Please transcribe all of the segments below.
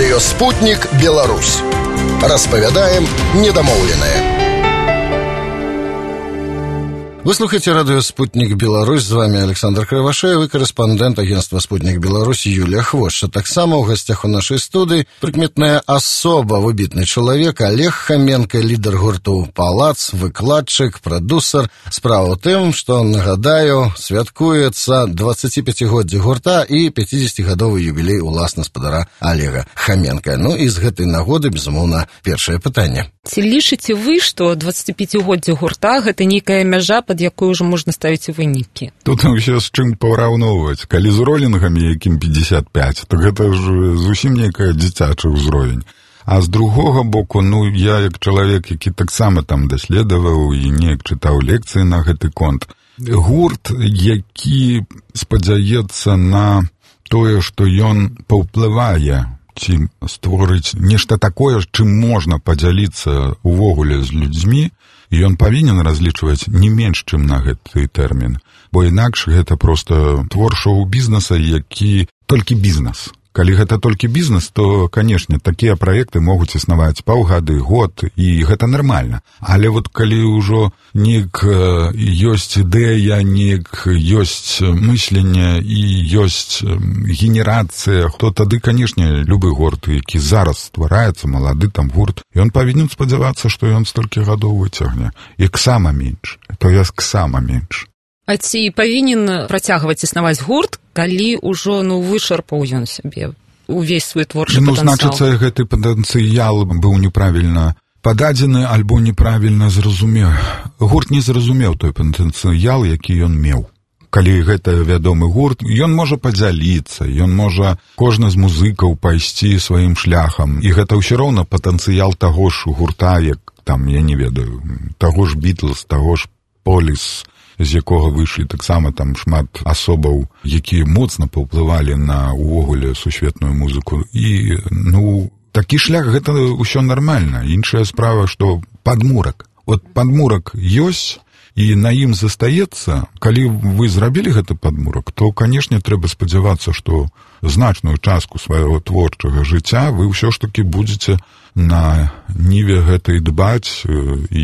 Радыё «Спутнік Беларусь». Распавядаем недамоўленае. Вы слухаете радио «Спутник Беларусь». С вами Александр Кривошеев и корреспондент агентства «Спутник Беларусь» Юлия Хвоща. Так само у гостях у нашей студии прикметная особа, выбитный человек Олег Хоменко, лидер гурту «Палац», выкладчик, продюсер. Справа в тем, что, нагадаю, святкуется 25-годдзе гурта и 50-гадовый юбилей уласна спадара Олега Хоменко. Ну и з гэтай нагоды, безумоўна, першае пытанне. Ці лічыце вы, што 25-годдзе гурта гэта нейкая мяжа, пад якой ўжо можна ставіць вынікі? Тут ўсё з чым параўноўваць. Калі з ролінгамі, якім 55, то гэта ж зусім нейкая дзіцячы ўзровень. А з другога боку, я як чалавек, які таксама там даследаваў і неяк чытаў лекцыі на гэты конт, гурт, які спадзяецца на тое, што ён паўплывае, ці створыць нешта такое, чым можна падзяліцца увогуле з людзьмі, і ён павінен разлічваць не менш, чым на гэты тэрмін. Бо інакш гэта проста твор шоу-бізнеса, які толькі бізнес. Калі гэта толькі бізнес, то, канешне, такія праекты могуць існаваць паўгады, год, і гэта нармальна. Але вот калі ўжо неяк ёсць ідэя, неяк ёсць мысленне і ёсць генерацыя, то тады, канешне, любы гурт, які зараз ствараецца, малады там гурт, ён павінен спадзявацца, што ён столькі гадоў выцягне. І ксама менш, то есть ксама менш. А ці павінен працягваць існаваць гурт, калі ўжо вычарпаў ён сябе увесь свой творчы патэнцыял? Значыцца, гэты патэнцыял быў неправільна пададзены альбо неправільна зразумеў. Гурт не зразумеў той патэнцыял, які ён меў. Калі гэта вядомы гурт, ён можа падзяліцца, ён можа кожны з музыкаў пайсці сваім шляхам, і гэта ўсё роўна патэнцыял таго ж гурта, як там, я не ведаю, таго ж Бітлз, таго ж Поліс, з якога выйшлі таксама там шмат асобаў, якія моцна паўплывалі на увогуле сусветную музыку. І, такі шлях, гэта ўсё нармальна. Іншая справа, што падмурак. От падмурак ёсць, і на ім застаецца. Калі вы зрабілі гэты падмурак, то, канешне, трэба спадзявацца, што значную частку свайго творчага жыцця вы ўсё ж такі будзеце на ніве гэтай дбаць і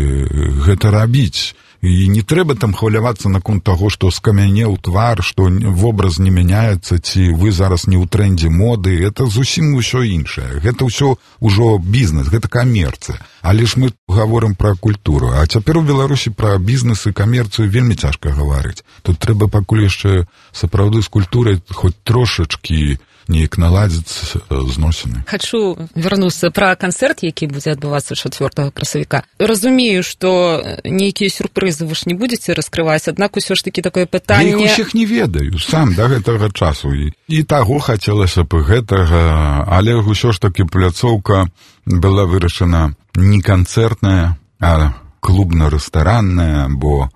гэта рабіць. І не трэба там хвалявацца наконт таго, што скамянеў твар, што вобраз не мяняецца, ці вы зараз не ў трэндзе моды. Это зусім усё іншае. Гэта ўсё ўжо бізнес, гэта камерцыя. Але ж мы гаворым пра культуру. А цяпер у Беларусі пра бізнес і камерцыю вельмі цяжка гаварыць. Тут трэба пакуль яшчэ сапраўды з культурай хоць трошачкі неяк наладзіць зносіны. Хачу вярнуцца пра канцэрт, які будзе адбывацца 4 красавіка. Разумею, што нейкія сюрпрызы вы ж не будзеце раскрываць, аднак усё ж такі такое пытанне... Я іх усіх не ведаю, сам да гэтага часу. І таго хацелася б гэтага, але ўсё ж такі пляцоўка была вырашана не канцэртная, а клубна-рэстаранная, бо,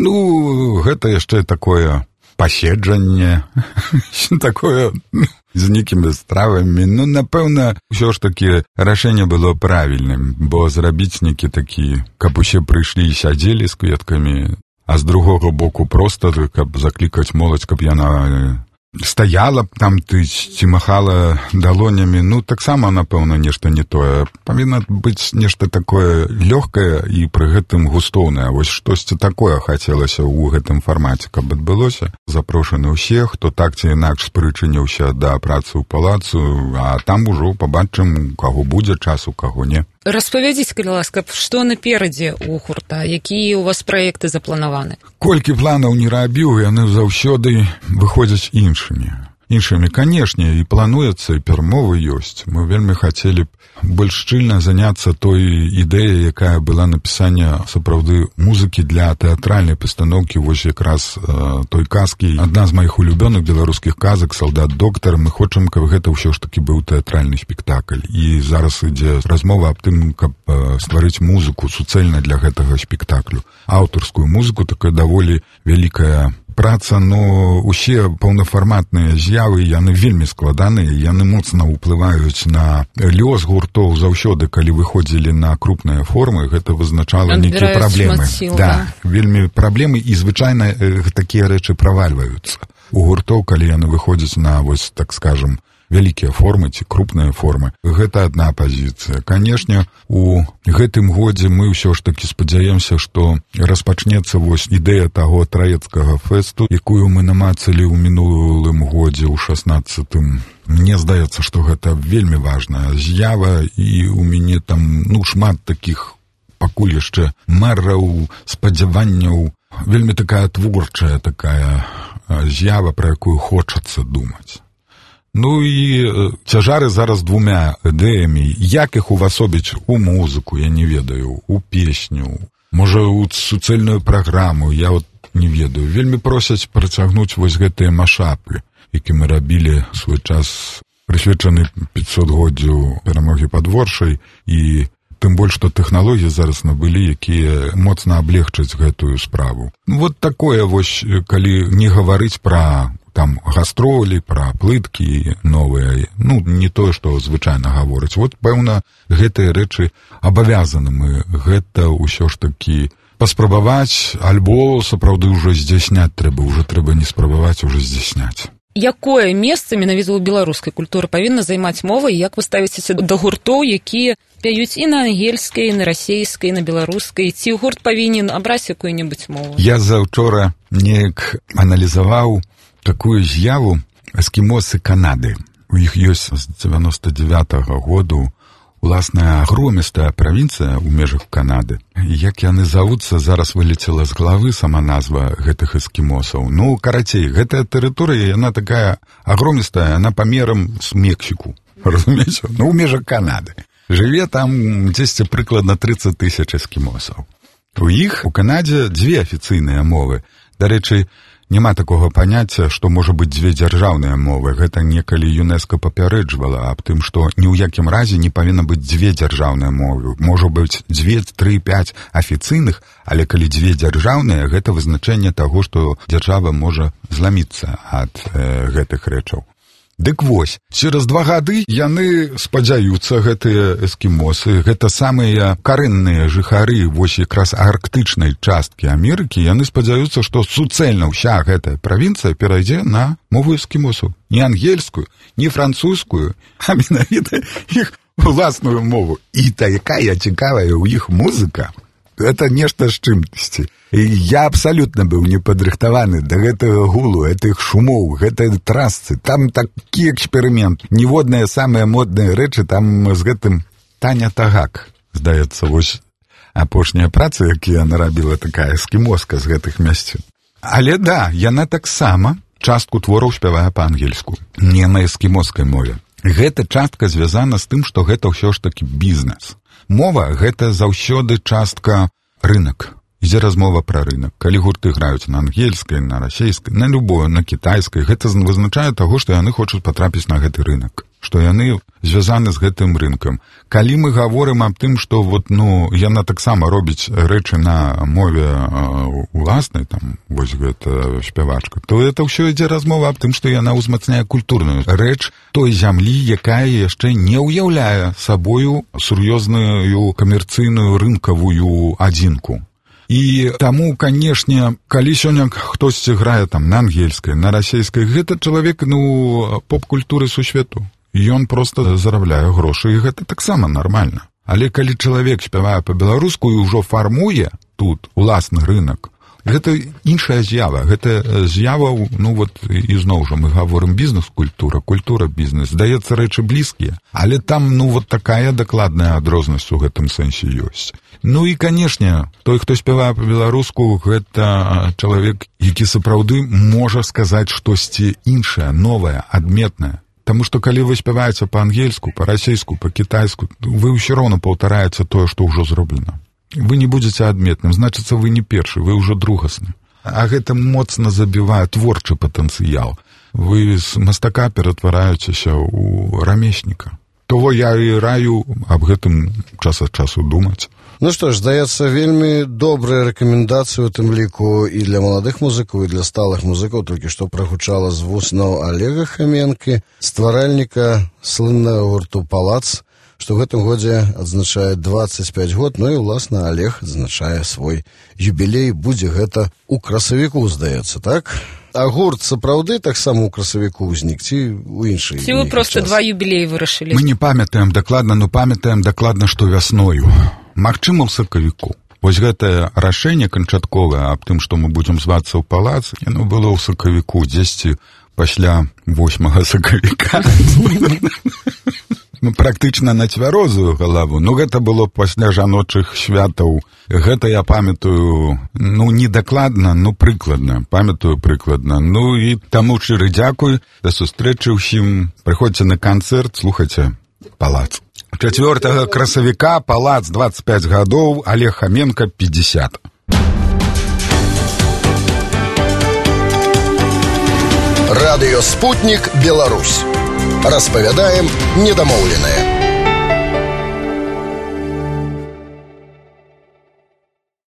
гэта яшчэ такое паседжанне, такое з нейкімі стравамі. Напэўна, ўсё ж такі рашэнне было правільным, бо зрабіць нейкі такі, каб усе прыйшлі і сядзелі з кветкамі, а з другога боку проста, каб заклікаць моладзь, каб яна стаяла там, ці махала далонямі, таксама, напэўна, нешта не тое. Павінна быць нешта такое лёгкае і пры гэтым густоўнае. Вось штосьці такое хацелася ў гэтым фармаце, каб адбылося. Запрошаны ўсе, хто так ці інакш спрычыніўся да працы ў палацу, а там ужо пабачым, у каго будзе час, у каго не. Распавядзіце, калі ласка, што наперадзе ў гурта, якія ў вас праекты запланаваны? Колькі планаў не рабіў, яны заўсёды выходзяць іншымі. Канешне, і плануецца, і перамовы ёсць. Мы вельмі хацелі б больш шчыльна заняцца той ідэяй, якая была напісання сапраўды музыкі для тэатральнай пастаноўкі, вось якраз той казкі. Адна з маіх улюбёных беларускіх казак «Салдат-доктар». Мы хочам, каб гэта ўсё ж такі быў тэатральны спектакль. І зараз ідзе размова аб тым, каб стварыць музыку суцэльна для гэтага спектаклю. Аўтарскую музыку, такая даволі вялікая праца, усе паўнафарматныя з'явы, яны вельмі складаныя, яны моцна ўплываюць на лёс гуртоў. Заўсёды, калі выходзілі на крупныя формы, гэта вызначала нейкія праблемы. Вельмі праблемы, і звычайна такія рэчы правальваюцца. У гуртоў, калі яны выходзяць на, вось, так скажем, вялікія формы ці крупныя формы. Гэта адна пазіцыя. Канешне, у гэтым годзе мы ўсё ж такі спадзяемся, што распачнецца вось ідэя таго траецкага фэсту, якую мы намацалі ў мінулым годзе, у 16-м. Мне здаецца, што гэта вельмі важная з'ява, і у мяне там, шмат такіх пакуль яшчэ мараў, спадзяванняў, вельмі такая творчая такая з'ява, пра якую хочацца думаць. І цяжары зараз двумя ідэямі. Як іх увасобіць у музыку, я не ведаю, у песню, можа, у суцэльную праграму, я не ведаю. Вельмі просяць працягнуць вось гэтыя машапы, які мы рабілі свой час, прысвечаны 500-годдзю перамогі Падворшай, і тым больш, што тэхналогіі зараз набылі, якія моцна аблегчаць гэтую справу. Вот такое вось, калі не гаварыць пра там гастролі, пра плыткі новыя, не тое, што звычайна гаворыць. Вот, пэўна, гэтыя рэчы абавязаны мы. Гэта ўсё ж такі паспрабаваць, альбо сапраўды ўжо здзяйсняць трэба, не спрабаваць, уже здзяйсняць. Якое месца менавіта ў беларускай культуры павінна займаць мова, і як вы ставіцеся да гуртоў, якія пяюць і на ангельскай, і на расейскай, і на беларускай? Ці гурт павінен абраць якую-небудзь мову? Я заўчора неяк аналізаваў такую з'яву эскімосы Канады. У іх ёсць з 99-го году уласная агромістая правінцыя ў межах Канады. Як яны завуцца, зараз вылецела з главы сама назва гэтых эскімосаў. Карацей, гэтая тэрыторыя, яна такая агромістая, яна памерам з Мексіку. Разумееце? У межах Канады. Жыве там дзесьці прыкладна 30 000 эскімосаў. У іх у Канадзе две афіцыйныя мовы. Дарэчы, няма такога паняцця, што можа быць дзве дзяржаўныя мовы. Гэта некалі ЮНЕСКО папярэджвала аб тым, што ні ў якім разе не павінна быць дзве дзяржаўныя мовы. Можа быць 2, 3, 5 афіцыйных, але калі дзве дзяржаўныя, гэта вызначэнне таго, што дзяржава можа зламіцца ад гэтых рэчаў. Дык вось, цераз 2 гады яны спадзяюцца, гэтыя эскімосы, гэта самыя карэнныя жыхары вось якраз арктычнай часткі Амерыкі, яны спадзяюцца, што суцэльна ўся гэтая правінцыя перайдзе на мову эскімосаў. Не ангельскую, не французскую, а менавіта іх уласную мову. І такая цікавая ў іх музыка. Это нешта з чымсьці. Я абсалютна быў не падрыхтаваны да гэтага гулу, гэтых шумоў, гэтай трасцы. Там такі эксперымент. Ніводныя самыя модныя рэчы там з гэтым Таня Тагак. Здаецца, вось апошняя праца, якія яна рабіла, такая эскімоска з гэтых мясцін. Але да, яна таксама частку твораў спявае па-ангельску, не на эскімоскай мове. Гэта частка звязана з тым, што гэта ўсё ж такі бізнес. Мова – гэта заўсёды частка рынак. Ідзе размова пра рынак. Калі гурты граюць на ангельскай, на расейскай, на любой, на кітайскай, гэта вызначае таго, што яны хочуць патрапіць на гэты рынак, што яны звязаны з гэтым рынкам. Калі мы гаворым аб тым, што яна таксама робіць рэчы на мове уласнай, там, вось гэта спявачка, то гэта ўсё ідзе размова аб тым, што яна ўзмацняе культурную рэч той зямлі, якая яшчэ не ўяўляе сабою сур'ёзную камерцыйную рынкавую адзінку. І таму, канешне, калі сёння хтосьці грае там на ангельскай, на расейскай, гэта чалавек, поп-культуры сусвету. Ён проста зарабляе грошы, і гэта таксама нармальна. Але калі чалавек спявае па-беларуску і ўжо фармуе тут уласны рынак, гэта іншая з'ява. Гэта з'ява, і зноў жа мы гаворым бізнес-культура, культура-бізнес. Здаецца, рэчы блізкія, але там, такая дакладная адрознасць у гэтым сэнсе ёсць. І, канешне, той, хто спявае па-беларуску, гэта чалавек, які сапраўды можа сказаць штосьці іншае, новае, адметнае. Таму што калі вы спяваеце па-ангельску, па-расейску, па-кітайску, вы ўсё роўна паўтараеце тое, што ўжо зроблена. Вы не будзеце адметным, значыцца, вы не першы, вы ўжо другасны. А гэта моцна забівае творчы патэнцыял. Вы з мастака ператвараецеся ў рамесніка. Того я і раю аб гэтым час ад часу думаць. Што ж, здаецца, вельмі добрыя рэкамендацыі у тым ліку і для маладых музыкаў, і для сталых музыкаў. Толькі што прагучала з вуснаў Олега Хоменкі, стваральніка слыннага гурту «Палац», што ў гэтым годзе адзначае 25 год, і, уласна, Олег адзначае свой юбілей. Будзе гэта ў красавіку, здаецца, так? А гурт сапраўды таксама ў красавіку ўзнік, ці ў іншай? Ці вы проста два юбілеі вырашылі? Мы не памятаем дакладна, но памятаем дакладна, што вясною. Магчыма, ў сакавіку. Вось гэтае рашэнне канчатковае аб тым, што мы будзем звацца ў палац, яно было ў сакавіку, дзесьці пасля 8 сакавіка. Практычна на цвярозую галаву. Гэта было пасля жаночых святаў. Гэта я памятаю, недакладна, прыкладна. Памятаю прыкладна. І таму шчыры дзякуй, да сустрэчы ўсім. Прыходзьце на канцэрт, слухайце палац. 4 красавіка, палац, 25 гадоў, Олег Хоменко, 50. Радыё «Спутнік Беларусь». Распавядаем недамоўленае.